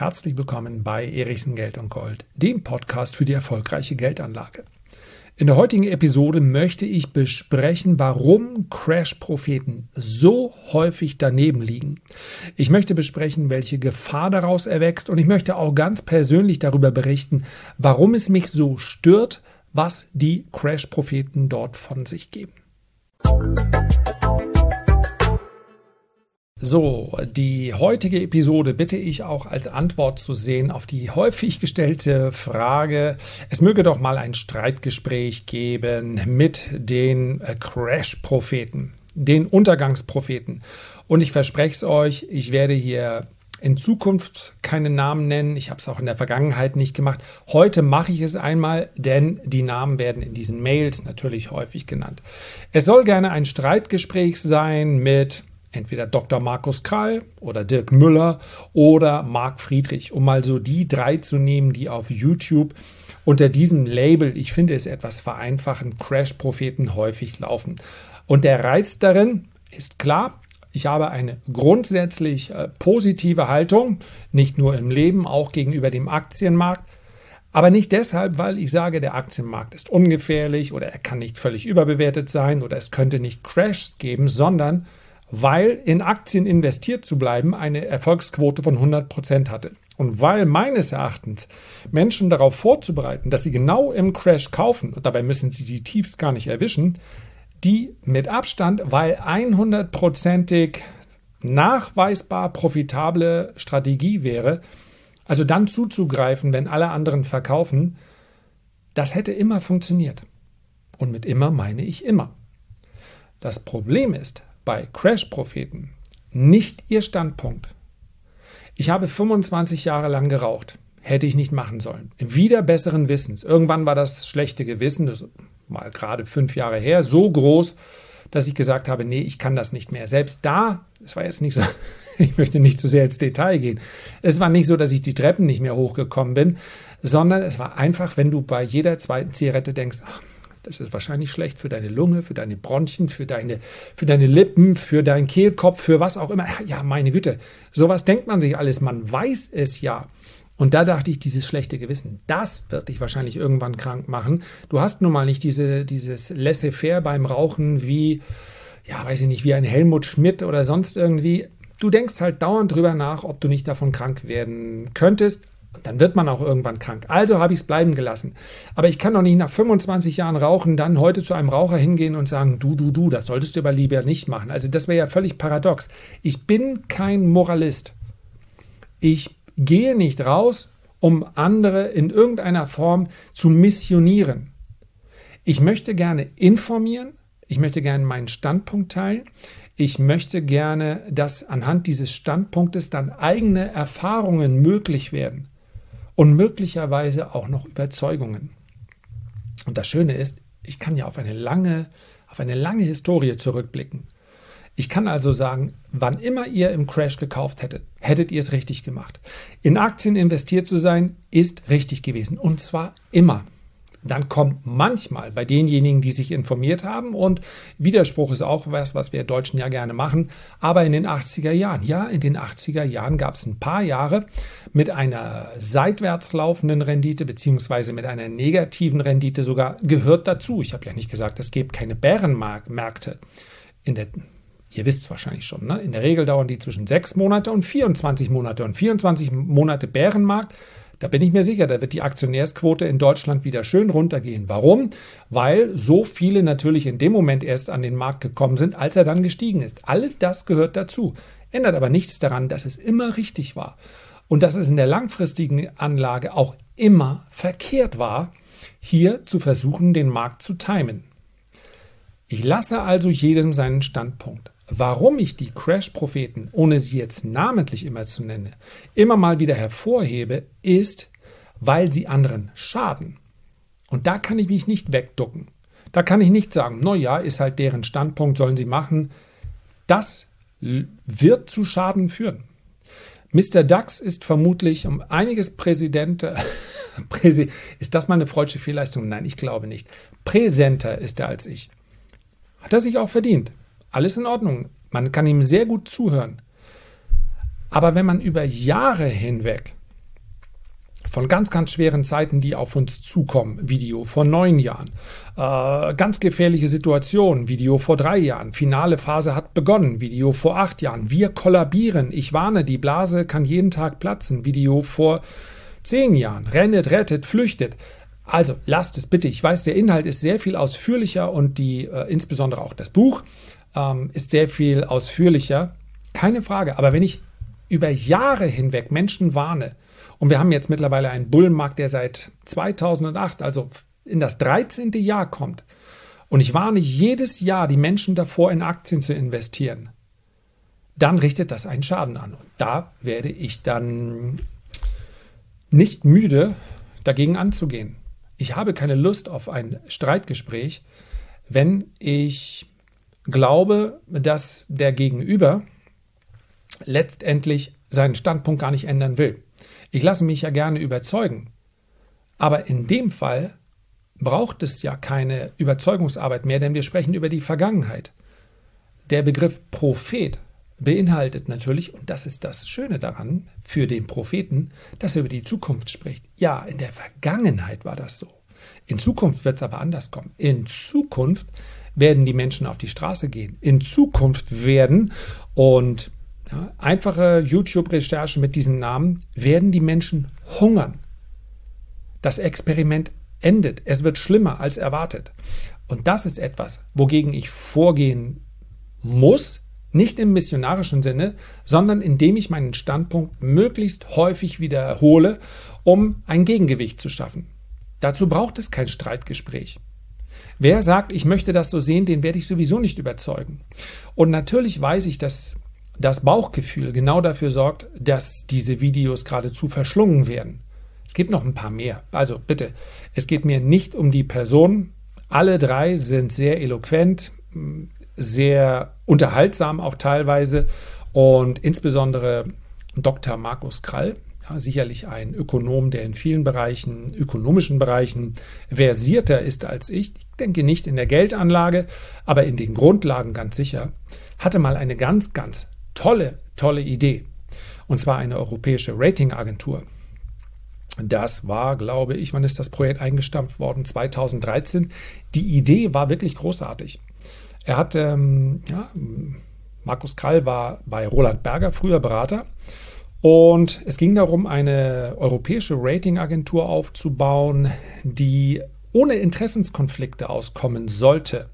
Herzlich willkommen bei Erichsen Geld und Gold, dem Podcast für die erfolgreiche Geldanlage. In der heutigen Episode möchte ich besprechen, warum Crash-Propheten so häufig daneben liegen. Ich möchte besprechen, welche Gefahr daraus erwächst, und ich möchte auch ganz persönlich darüber berichten, warum es mich so stört, was die Crash-Propheten dort von sich geben. So, die heutige Episode bitte ich auch als Antwort zu sehen auf die häufig gestellte Frage, es möge doch mal ein Streitgespräch geben mit den Crash-Propheten, den Untergangspropheten. Und ich verspreche es euch, ich werde hier in Zukunft keine Namen nennen. Ich habe es auch in der Vergangenheit nicht gemacht. Heute mache ich es einmal, denn die Namen werden in diesen Mails natürlich häufig genannt. Es soll gerne ein Streitgespräch sein mit entweder Dr. Markus Krall oder Dirk Müller oder Marc Friedrich, um mal so die drei zu nehmen, die auf YouTube unter diesem Label, ich finde es etwas vereinfachend, Crash-Propheten häufig laufen. Und der Reiz darin ist klar, ich habe eine grundsätzlich positive Haltung, nicht nur im Leben, auch gegenüber dem Aktienmarkt, aber nicht deshalb, weil ich sage, der Aktienmarkt ist ungefährlich oder er kann nicht völlig überbewertet sein oder es könnte nicht Crashs geben, sondern weil in Aktien investiert zu bleiben eine Erfolgsquote von 100% hatte. Und weil meines Erachtens Menschen darauf vorzubereiten, dass sie genau im Crash kaufen, und dabei müssen sie die Tiefs gar nicht erwischen, die mit Abstand, weil 100%ig nachweisbar profitable Strategie wäre, also dann zuzugreifen, wenn alle anderen verkaufen, das hätte immer funktioniert. Und mit immer meine ich immer. Das Problem ist, bei Crash-Propheten nicht ihr Standpunkt. Ich habe 25 Jahre lang geraucht. Hätte ich nicht machen sollen. Wieder besseren Wissens. Irgendwann war das schlechte Gewissen, das mal gerade 5 Jahre her, so groß, dass ich gesagt habe, nee, ich kann das nicht mehr. Selbst da, es war jetzt nicht so, ich möchte nicht zu sehr ins Detail gehen, es war nicht so, dass ich die Treppen nicht mehr hochgekommen bin, sondern es war einfach, wenn du bei jeder zweiten Zigarette denkst, ach, das ist wahrscheinlich schlecht für deine Lunge, für deine Bronchien, für deine Lippen, für deinen Kehlkopf, für was auch immer. Ja, meine Güte, sowas denkt man sich alles, man weiß es ja. Und da dachte ich, dieses schlechte Gewissen, das wird dich wahrscheinlich irgendwann krank machen. Du hast nun mal nicht dieses Laissez-faire beim Rauchen wie, ja, weiß ich nicht, wie ein Helmut Schmidt oder sonst irgendwie. Du denkst halt dauernd drüber nach, ob du nicht davon krank werden könntest. Und dann wird man auch irgendwann krank. Also habe ich es bleiben gelassen. Aber ich kann doch nicht nach 25 Jahren Rauchen dann heute zu einem Raucher hingehen und sagen, du, das solltest du aber lieber nicht machen. Also das wäre ja völlig paradox. Ich bin kein Moralist. Ich gehe nicht raus, um andere in irgendeiner Form zu missionieren. Ich möchte gerne informieren. Ich möchte gerne meinen Standpunkt teilen. Ich möchte gerne, dass anhand dieses Standpunktes dann eigene Erfahrungen möglich werden. Und möglicherweise auch noch Überzeugungen. Und das Schöne ist, ich kann ja auf eine lange Historie zurückblicken. Ich kann also sagen, wann immer ihr im Crash gekauft hättet, hättet ihr es richtig gemacht. In Aktien investiert zu sein, ist richtig gewesen. Und zwar immer. Dann kommt manchmal bei denjenigen, die sich informiert haben, und Widerspruch ist auch was wir Deutschen ja gerne machen, aber in den 80er Jahren, gab es ein paar Jahre mit einer seitwärts laufenden Rendite beziehungsweise mit einer negativen Rendite sogar, gehört dazu. Ich habe ja nicht gesagt, es gibt keine Bärenmärkte. Ihr wisst es wahrscheinlich schon, ne? In der Regel dauern die zwischen 6 Monate und 24 Monate. Und 24 Monate Bärenmarkt, da bin ich mir sicher, da wird die Aktionärsquote in Deutschland wieder schön runtergehen. Warum? Weil so viele natürlich in dem Moment erst an den Markt gekommen sind, als er dann gestiegen ist. All das gehört dazu. Ändert aber nichts daran, dass es immer richtig war. Und dass es in der langfristigen Anlage auch immer verkehrt war, hier zu versuchen, den Markt zu timen. Ich lasse also jedem seinen Standpunkt. Warum ich die Crash-Propheten, ohne sie jetzt namentlich immer zu nennen, immer mal wieder hervorhebe, ist, weil sie anderen schaden. Und da kann ich mich nicht wegducken. Da kann ich nicht sagen, naja, ist halt deren Standpunkt, sollen sie machen. Das wird zu Schaden führen. Mr. DAX ist vermutlich um einiges Präsident. Ist das mal eine freudsche Fehlleistung? Nein, ich glaube nicht. Präsenter ist er als ich. Hat er sich auch verdient. Alles in Ordnung. Man kann ihm sehr gut zuhören. Aber wenn man über Jahre hinweg von ganz, ganz schweren Zeiten, die auf uns zukommen. Video vor 9 Jahren. Ganz gefährliche Situation. Video vor 3 Jahren. Finale Phase hat begonnen. Video vor 8 Jahren. Wir kollabieren. Ich warne, die Blase kann jeden Tag platzen. Video vor 10 Jahren. Rennet, rettet, flüchtet. Also lasst es bitte. Ich weiß, der Inhalt ist sehr viel ausführlicher und insbesondere auch das Buch ist sehr viel ausführlicher. Keine Frage. Aber wenn ich über Jahre hinweg Menschen warne, und wir haben jetzt mittlerweile einen Bullenmarkt, der seit 2008, also in das 13. Jahr kommt. Und ich warne jedes Jahr die Menschen davor, in Aktien zu investieren. Dann richtet das einen Schaden an. Und da werde ich dann nicht müde, dagegen anzugehen. Ich habe keine Lust auf ein Streitgespräch, wenn ich glaube, dass der Gegenüber letztendlich seinen Standpunkt gar nicht ändern will. Ich lasse mich ja gerne überzeugen, aber in dem Fall braucht es ja keine Überzeugungsarbeit mehr, denn wir sprechen über die Vergangenheit. Der Begriff Prophet beinhaltet natürlich, und das ist das Schöne daran, für den Propheten, dass er über die Zukunft spricht. Ja, in der Vergangenheit war das so. In Zukunft wird es aber anders kommen. In Zukunft werden die Menschen auf die Straße gehen. In Zukunft werden, und einfache YouTube-Recherchen mit diesen Namen, werden die Menschen hungern. Das Experiment endet. Es wird schlimmer als erwartet. Und das ist etwas, wogegen ich vorgehen muss, nicht im missionarischen Sinne, sondern indem ich meinen Standpunkt möglichst häufig wiederhole, um ein Gegengewicht zu schaffen. Dazu braucht es kein Streitgespräch. Wer sagt, ich möchte das so sehen, den werde ich sowieso nicht überzeugen. Und natürlich weiß ich, dass das Bauchgefühl genau dafür sorgt, dass diese Videos geradezu verschlungen werden. Es gibt noch ein paar mehr. Also bitte, es geht mir nicht um die Person. Alle 3 sind sehr eloquent, sehr unterhaltsam auch teilweise. Und insbesondere Dr. Markus Krall, ja, sicherlich ein Ökonom, der in vielen Bereichen, ökonomischen Bereichen, versierter ist als ich. Ich denke nicht in der Geldanlage, aber in den Grundlagen ganz sicher, hatte mal eine ganz, ganz tolle Idee. Und zwar eine europäische Ratingagentur. Das war, glaube ich, wann ist das Projekt eingestampft worden? 2013. Die Idee war wirklich großartig. Er hat, Markus Krall war bei Roland Berger, früher Berater. Und es ging darum, eine europäische Ratingagentur aufzubauen, die ohne Interessenskonflikte auskommen sollte.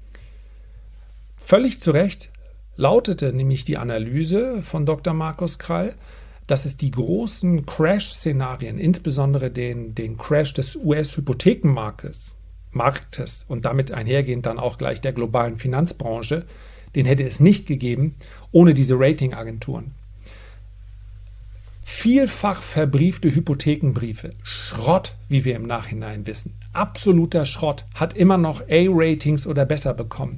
Völlig zu Recht lautete nämlich die Analyse von Dr. Markus Krall, dass es die großen Crash-Szenarien, insbesondere den Crash des US-Hypothekenmarktes und damit einhergehend dann auch gleich der globalen Finanzbranche, den hätte es nicht gegeben ohne diese Ratingagenturen. Vielfach verbriefte Hypothekenbriefe, Schrott, wie wir im Nachhinein wissen, absoluter Schrott, hat immer noch A-Ratings oder besser bekommen.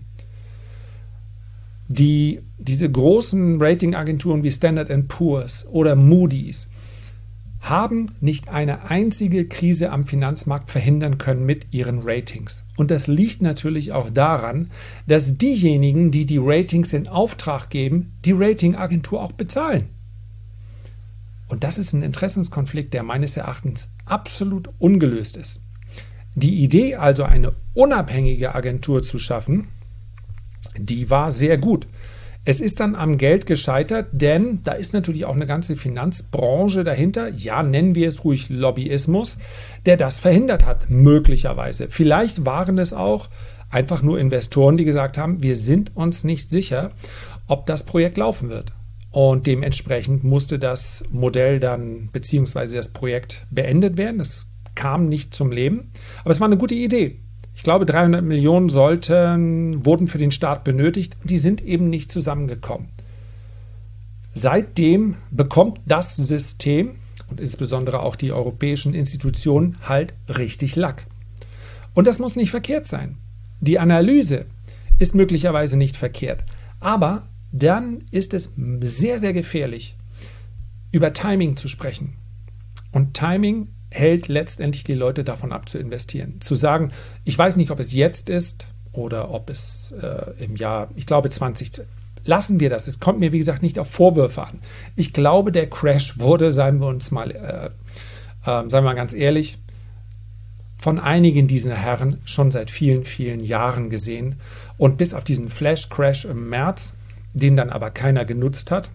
Diese großen Ratingagenturen wie Standard & Poor's oder Moody's haben nicht eine einzige Krise am Finanzmarkt verhindern können mit ihren Ratings. Und das liegt natürlich auch daran, dass diejenigen, die die Ratings in Auftrag geben, die Ratingagentur auch bezahlen. Und das ist ein Interessenskonflikt, der meines Erachtens absolut ungelöst ist. Die Idee, also eine unabhängige Agentur zu schaffen, die war sehr gut. Es ist dann am Geld gescheitert, denn da ist natürlich auch eine ganze Finanzbranche dahinter, ja, nennen wir es ruhig Lobbyismus, der das verhindert hat, möglicherweise. Vielleicht waren es auch einfach nur Investoren, die gesagt haben, wir sind uns nicht sicher, ob das Projekt laufen wird. Und dementsprechend musste das Modell dann, beziehungsweise das Projekt beendet werden. Das kam nicht zum Leben, aber es war eine gute Idee. Ich glaube, 300 Millionen wurden für den Start benötigt. Die sind eben nicht zusammengekommen. Seitdem bekommt das System und insbesondere auch die europäischen Institutionen halt richtig Lack. Und das muss nicht verkehrt sein. Die Analyse ist möglicherweise nicht verkehrt. Aber dann ist es sehr, sehr gefährlich, über Timing zu sprechen. Und Timing hält letztendlich die Leute davon ab, zu investieren. Zu sagen, ich weiß nicht, ob es jetzt ist oder ob es im Jahr, ich glaube 2020. Lassen wir das. Es kommt mir, wie gesagt, nicht auf Vorwürfe an. Ich glaube, der Crash wurde, seien wir uns mal seien wir mal ganz ehrlich, von einigen dieser Herren schon seit vielen, vielen Jahren gesehen. Und bis auf diesen Flash-Crash im März, den dann aber keiner genutzt hat,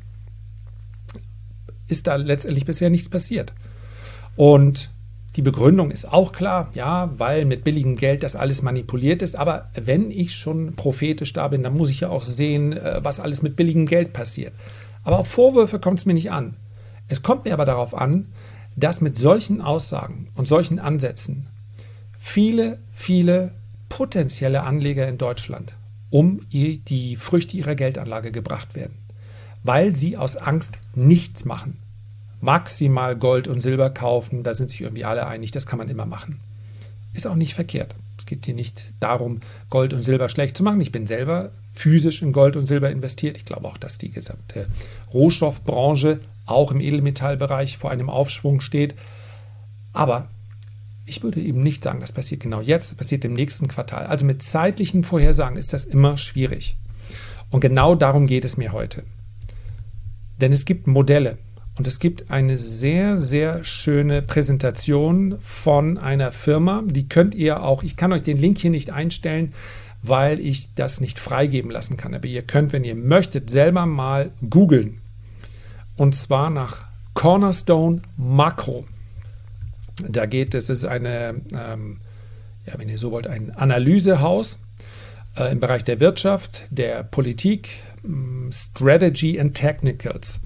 ist da letztendlich bisher nichts passiert. Und die Begründung ist auch klar, ja, weil mit billigem Geld das alles manipuliert ist. Aber wenn ich schon prophetisch da bin, dann muss ich ja auch sehen, was alles mit billigem Geld passiert. Aber auf Vorwürfe kommt es mir nicht an. Es kommt mir aber darauf an, dass mit solchen Aussagen und solchen Ansätzen viele, viele potenzielle Anleger in Deutschland um die Früchte ihrer Geldanlage gebracht werden, weil sie aus Angst nichts machen. Maximal Gold und Silber kaufen, da sind sich irgendwie alle einig, das kann man immer machen. Ist auch nicht verkehrt. Es geht hier nicht darum, Gold und Silber schlecht zu machen. Ich bin selber physisch in Gold und Silber investiert. Ich glaube auch, dass die gesamte Rohstoffbranche auch im Edelmetallbereich vor einem Aufschwung steht. Aber ich würde eben nicht sagen, das passiert genau jetzt, das passiert im nächsten Quartal. Also mit zeitlichen Vorhersagen ist das immer schwierig. Und genau darum geht es mir heute. Denn es gibt Modelle und es gibt eine sehr, sehr schöne Präsentation von einer Firma, die könnt ihr auch, ich kann euch den Link hier nicht einstellen, weil ich das nicht freigeben lassen kann. Aber ihr könnt, wenn ihr möchtet, selber mal googeln. Und zwar nach Cornerstone Macro. Da geht es, ist eine, wenn ihr so wollt, ein Analysehaus im Bereich der Wirtschaft, der Politik, Strategy and Technicals.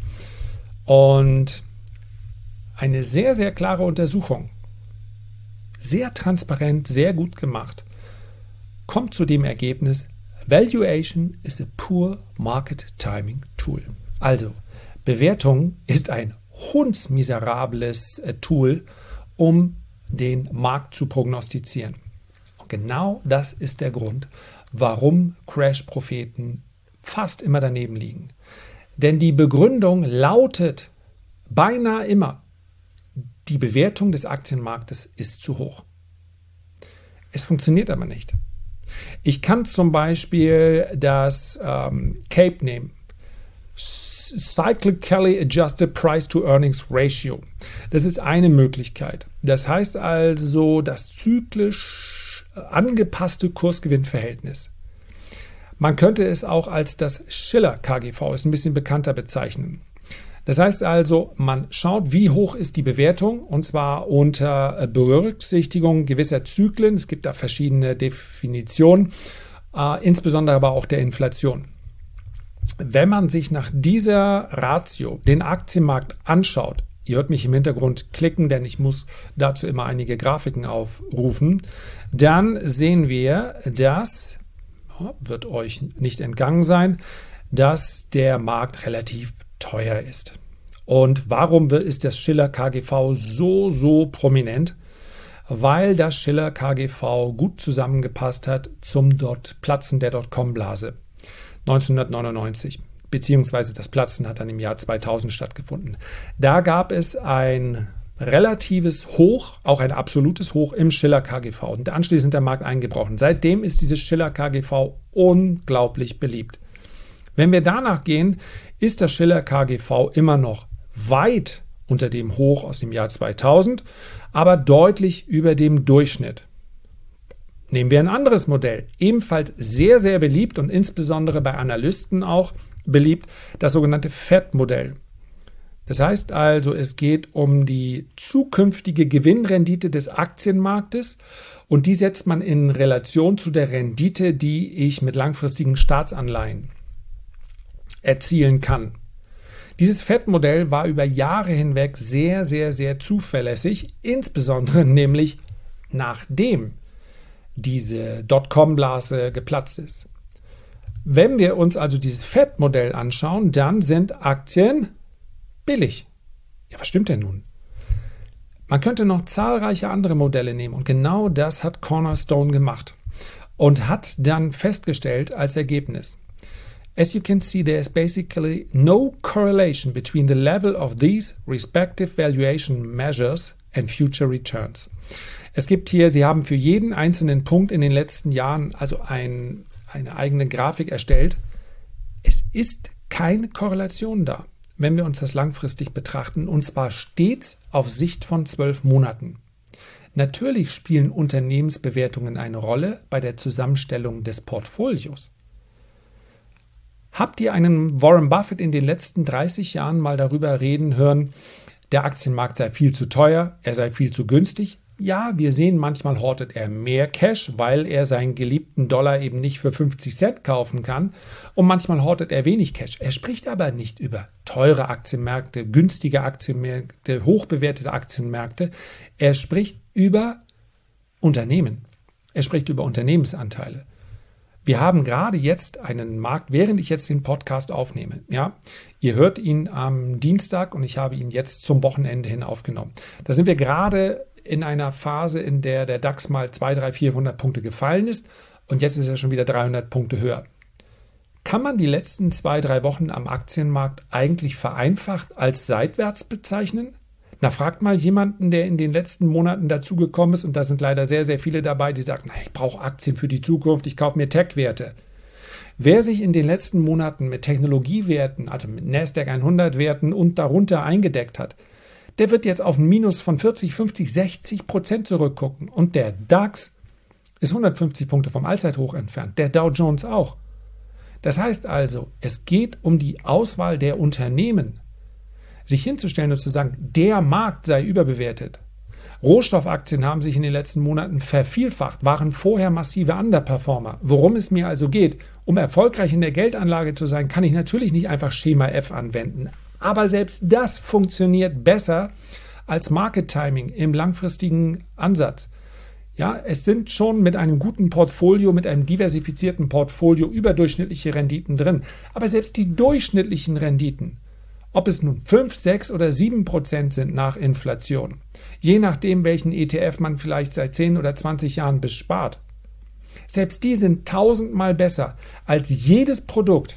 Und eine sehr, sehr klare Untersuchung, sehr transparent, sehr gut gemacht, kommt zu dem Ergebnis, Valuation is a poor market timing tool. Also, Bewertung ist ein hundsmiserables Tool, um den Markt zu prognostizieren. Und genau das ist der Grund, warum Crash-Propheten fast immer daneben liegen. Denn die Begründung lautet beinahe immer, die Bewertung des Aktienmarktes ist zu hoch. Es funktioniert aber nicht. Ich kann zum Beispiel das CAPE nehmen. Cyclically Adjusted Price to Earnings Ratio. Das ist eine Möglichkeit. Das heißt also das zyklisch angepasste Kursgewinnverhältnis. Man könnte es auch als das Shiller KGV, ist ein bisschen bekannter, bezeichnen. Das heißt also, man schaut, wie hoch ist die Bewertung, und zwar unter Berücksichtigung gewisser Zyklen. Es gibt da verschiedene Definitionen, insbesondere aber auch der Inflation. Wenn man sich nach dieser Ratio den Aktienmarkt anschaut, ihr hört mich im Hintergrund klicken, denn ich muss dazu immer einige Grafiken aufrufen, dann sehen wir, dass, wird euch nicht entgangen sein, dass der Markt relativ teuer ist. Und warum ist das Shiller KGV so prominent? Weil das Shiller KGV gut zusammengepasst hat zum Platzen der Dotcom-Blase 1999, beziehungsweise das Platzen hat dann im Jahr 2000 stattgefunden. Da gab es ein relatives Hoch, auch ein absolutes Hoch im Shiller KGV und anschließend der Markt eingebrochen. Seitdem ist dieses Shiller KGV unglaublich beliebt. Wenn wir danach gehen, ist das Shiller KGV immer noch weit unter dem Hoch aus dem Jahr 2000, aber deutlich über dem Durchschnitt. Nehmen wir ein anderes Modell, ebenfalls sehr, sehr beliebt und insbesondere bei Analysten auch beliebt, das sogenannte FED-Modell. Das heißt also, es geht um die zukünftige Gewinnrendite des Aktienmarktes und die setzt man in Relation zu der Rendite, die ich mit langfristigen Staatsanleihen erzielen kann. Dieses FED-Modell war über Jahre hinweg sehr, sehr, sehr zuverlässig, insbesondere nämlich nachdem diese Dotcom-Blase geplatzt ist. Wenn wir uns also dieses FED-Modell anschauen, dann sind Aktien billig. Ja, was stimmt denn nun? Man könnte noch zahlreiche andere Modelle nehmen und genau das hat Cornerstone gemacht und hat dann festgestellt als Ergebnis: As you can see, there is basically no correlation between the level of these respective valuation measures and future returns. Es gibt hier, Sie haben für jeden einzelnen Punkt in den letzten Jahren also eine eigene Grafik erstellt. Es ist keine Korrelation da. wenn wir uns das langfristig betrachten, und zwar stets auf Sicht von 12 Monaten. Natürlich spielen Unternehmensbewertungen eine Rolle bei der Zusammenstellung des Portfolios. Habt ihr einen Warren Buffett in den letzten 30 Jahren mal darüber reden hören, der Aktienmarkt sei viel zu teuer, er sei viel zu günstig? Ja, wir sehen, manchmal hortet er mehr Cash, weil er seinen geliebten Dollar eben nicht für 50 Cent kaufen kann. Und manchmal hortet er wenig Cash. Er spricht aber nicht über teure Aktienmärkte, günstige Aktienmärkte, hochbewertete Aktienmärkte. Er spricht über Unternehmen. Er spricht über Unternehmensanteile. Wir haben gerade jetzt einen Markt, während ich jetzt den Podcast aufnehme. Ja, ihr hört ihn am Dienstag und ich habe ihn jetzt zum Wochenende hin aufgenommen. Da sind wir gerade in einer Phase, in der der DAX mal 200, 300, 400 Punkte gefallen ist und jetzt ist er schon wieder 300 Punkte höher. Kann man die letzten 2, 3 Wochen am Aktienmarkt eigentlich vereinfacht als seitwärts bezeichnen? Na, fragt mal jemanden, der in den letzten Monaten dazugekommen ist, und da sind leider sehr, sehr viele dabei, die sagen, ich brauche Aktien für die Zukunft, ich kaufe mir Tech-Werte. Wer sich in den letzten Monaten mit Technologiewerten, also mit Nasdaq 100-Werten und darunter eingedeckt hat, der wird jetzt auf ein Minus von 40, 50, 60% zurückgucken. Und der DAX ist 150 Punkte vom Allzeithoch entfernt, der Dow Jones auch. Das heißt also, es geht um die Auswahl der Unternehmen. Sich hinzustellen und zu sagen, der Markt sei überbewertet. Rohstoffaktien haben sich in den letzten Monaten vervielfacht, waren vorher massive Underperformer. Worum es mir also geht, um erfolgreich in der Geldanlage zu sein, kann ich natürlich nicht einfach Schema F anwenden. Aber selbst das funktioniert besser als Market Timing im langfristigen Ansatz. Ja, es sind schon mit einem guten Portfolio, mit einem diversifizierten Portfolio überdurchschnittliche Renditen drin. Aber selbst die durchschnittlichen Renditen, ob es nun 5, 6 oder 7% sind nach Inflation, je nachdem, welchen ETF man vielleicht seit 10 oder 20 Jahren bespart, selbst die sind 1000-mal besser als jedes Produkt,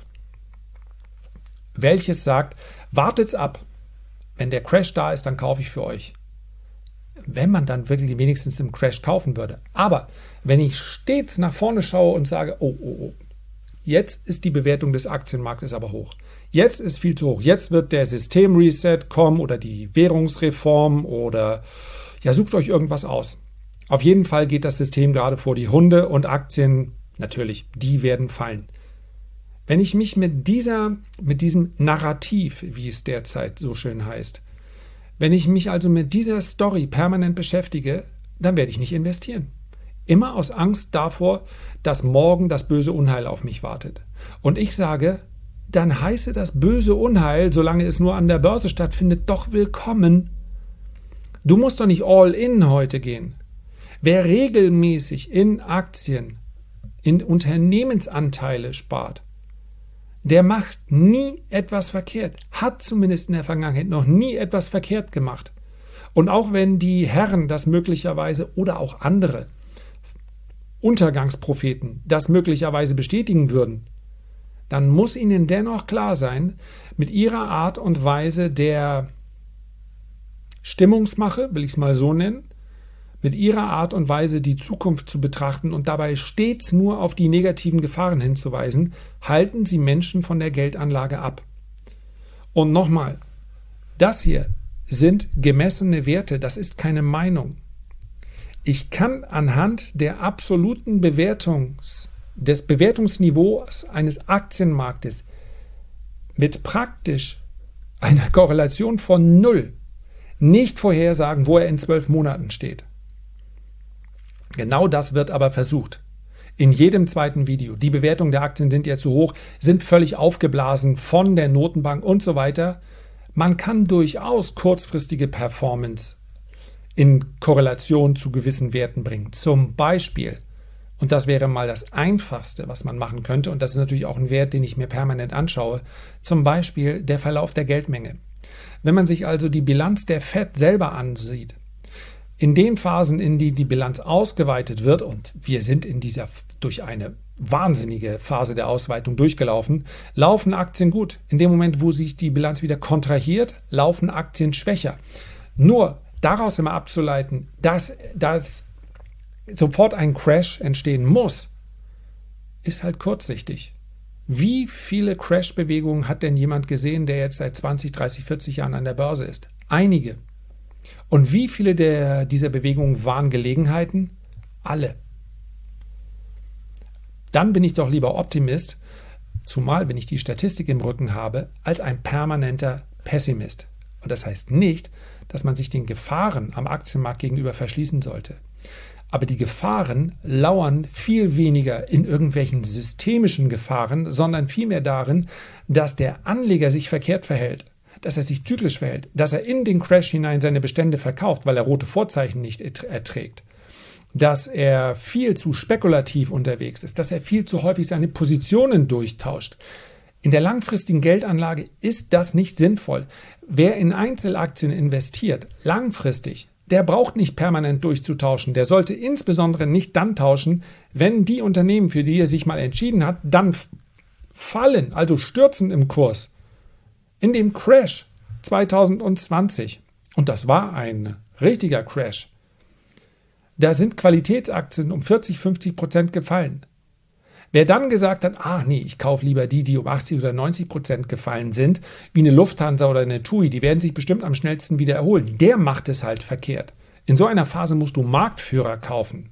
welches sagt, wartet's ab, wenn der Crash da ist, dann kaufe ich für euch. Wenn man dann wirklich wenigstens im Crash kaufen würde. Aber wenn ich stets nach vorne schaue und sage, oh, jetzt ist die Bewertung des Aktienmarktes aber hoch. Jetzt ist viel zu hoch. Jetzt wird der Systemreset kommen oder die Währungsreform oder ja, sucht euch irgendwas aus. Auf jeden Fall geht das System gerade vor die Hunde und Aktien, natürlich, die werden fallen. Wenn ich mich mit diesem Narrativ, wie es derzeit so schön heißt, wenn ich mich also mit dieser Story permanent beschäftige, dann werde ich nicht investieren. Immer aus Angst davor, dass morgen das böse Unheil auf mich wartet. Und ich sage, dann heiße das böse Unheil, solange es nur an der Börse stattfindet, doch willkommen. Du musst doch nicht all in heute gehen. Wer regelmäßig in Aktien, in Unternehmensanteile spart, der macht nie etwas verkehrt, hat zumindest in der Vergangenheit noch nie etwas verkehrt gemacht. Und auch wenn die Herren das möglicherweise oder auch andere Untergangspropheten das möglicherweise bestätigen würden, dann muss ihnen dennoch klar sein, mit ihrer Art und Weise der Stimmungsmache, will ich es mal so nennen, mit ihrer Art und Weise die Zukunft zu betrachten und dabei stets nur auf die negativen Gefahren hinzuweisen, halten sie Menschen von der Geldanlage ab. Und nochmal, das hier sind gemessene Werte, das ist keine Meinung. Ich kann anhand der absoluten des Bewertungsniveaus eines Aktienmarktes mit praktisch einer Korrelation von 0 nicht vorhersagen, wo er in 12 Monaten steht. Genau das wird aber versucht. In jedem zweiten Video. Die Bewertungen der Aktien sind ja zu hoch, sind völlig aufgeblasen von der Notenbank und so weiter. Man kann durchaus kurzfristige Performance in Korrelation zu gewissen Werten bringen. Zum Beispiel, und das wäre mal das Einfachste, was man machen könnte, und das ist natürlich auch ein Wert, den ich mir permanent anschaue, zum Beispiel der Verlauf der Geldmenge. Wenn man sich also die Bilanz der Fed selber ansieht, in den Phasen, in die die Bilanz ausgeweitet wird, und wir sind in dieser durch eine wahnsinnige Phase der Ausweitung durchgelaufen, laufen Aktien gut. In dem Moment, wo sich die Bilanz wieder kontrahiert, laufen Aktien schwächer. Nur daraus immer abzuleiten, dass sofort ein Crash entstehen muss, ist halt kurzsichtig. Wie viele Crash-Bewegungen hat denn jemand gesehen, der jetzt seit 20, 30, 40 Jahren an der Börse ist? Einige. Und wie viele dieser Bewegungen waren Gelegenheiten? Alle. Dann bin ich doch lieber Optimist, zumal wenn ich die Statistik im Rücken habe, als ein permanenter Pessimist. Und das heißt nicht, dass man sich den Gefahren am Aktienmarkt gegenüber verschließen sollte. Aber die Gefahren lauern viel weniger in irgendwelchen systemischen Gefahren, sondern vielmehr darin, dass der Anleger sich verkehrt verhält, dass er sich zyklisch verhält, dass er in den Crash hinein seine Bestände verkauft, weil er rote Vorzeichen nicht erträgt, dass er viel zu spekulativ unterwegs ist, dass er viel zu häufig seine Positionen durchtauscht. In der langfristigen Geldanlage ist das nicht sinnvoll. Wer in Einzelaktien investiert, langfristig, der braucht nicht permanent durchzutauschen. Der sollte insbesondere nicht dann tauschen, wenn die Unternehmen, für die er sich mal entschieden hat, dann fallen, also stürzen im Kurs. In dem Crash 2020, und das war ein richtiger Crash, da sind Qualitätsaktien um 40-50% gefallen. Wer dann gesagt hat, ich kaufe lieber die um 80 oder 90% gefallen sind, wie eine Lufthansa oder eine TUI, die werden sich bestimmt am schnellsten wieder erholen. Der macht es halt verkehrt. In so einer Phase musst du Marktführer kaufen.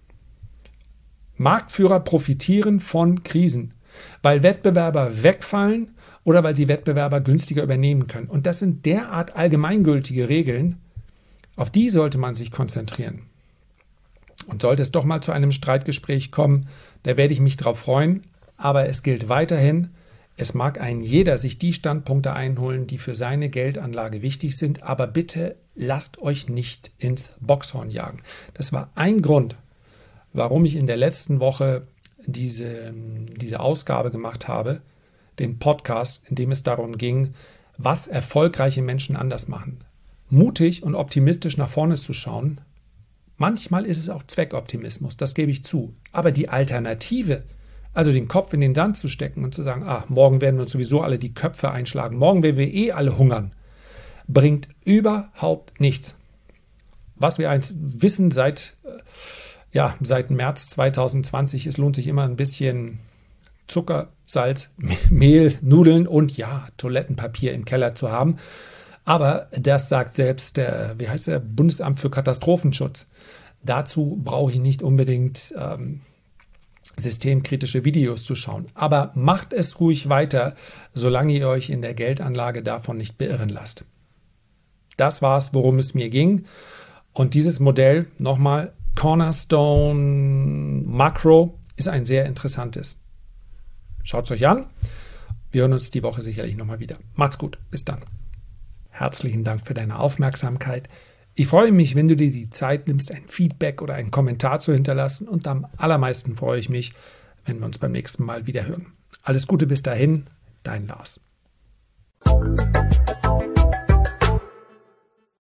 Marktführer profitieren von Krisen, weil Wettbewerber wegfallen oder weil sie Wettbewerber günstiger übernehmen können. Und das sind derart allgemeingültige Regeln, auf die sollte man sich konzentrieren. Und sollte es doch mal zu einem Streitgespräch kommen, da werde ich mich drauf freuen. Aber es gilt weiterhin, es mag ein jeder sich die Standpunkte einholen, die für seine Geldanlage wichtig sind. Aber bitte lasst euch nicht ins Boxhorn jagen. Das war ein Grund, warum ich in der letzten Woche diese Ausgabe gemacht habe, den Podcast, in dem es darum ging, was erfolgreiche Menschen anders machen. Mutig und optimistisch nach vorne zu schauen. Manchmal ist es auch Zweckoptimismus, das gebe ich zu. Aber die Alternative, also den Kopf in den Sand zu stecken und zu sagen, morgen werden wir uns sowieso alle die Köpfe einschlagen, morgen werden wir alle hungern, bringt überhaupt nichts. Was wir eins wissen seit März 2020, es lohnt sich immer ein bisschen Zucker, Salz, Mehl, Nudeln und Toilettenpapier im Keller zu haben. Aber das sagt selbst der Bundesamt für Katastrophenschutz. Dazu brauche ich nicht unbedingt systemkritische Videos zu schauen. Aber macht es ruhig weiter, solange ihr euch in der Geldanlage davon nicht beirren lasst. Das war's, worum es mir ging. Und dieses Modell, nochmal, Cornerstone Macro, ist ein sehr interessantes. Schaut es euch an. Wir hören uns die Woche sicherlich nochmal wieder. Macht's gut. Bis dann. Herzlichen Dank für deine Aufmerksamkeit. Ich freue mich, wenn du dir die Zeit nimmst, ein Feedback oder einen Kommentar zu hinterlassen. Und am allermeisten freue ich mich, wenn wir uns beim nächsten Mal wieder hören. Alles Gute bis dahin, dein Lars.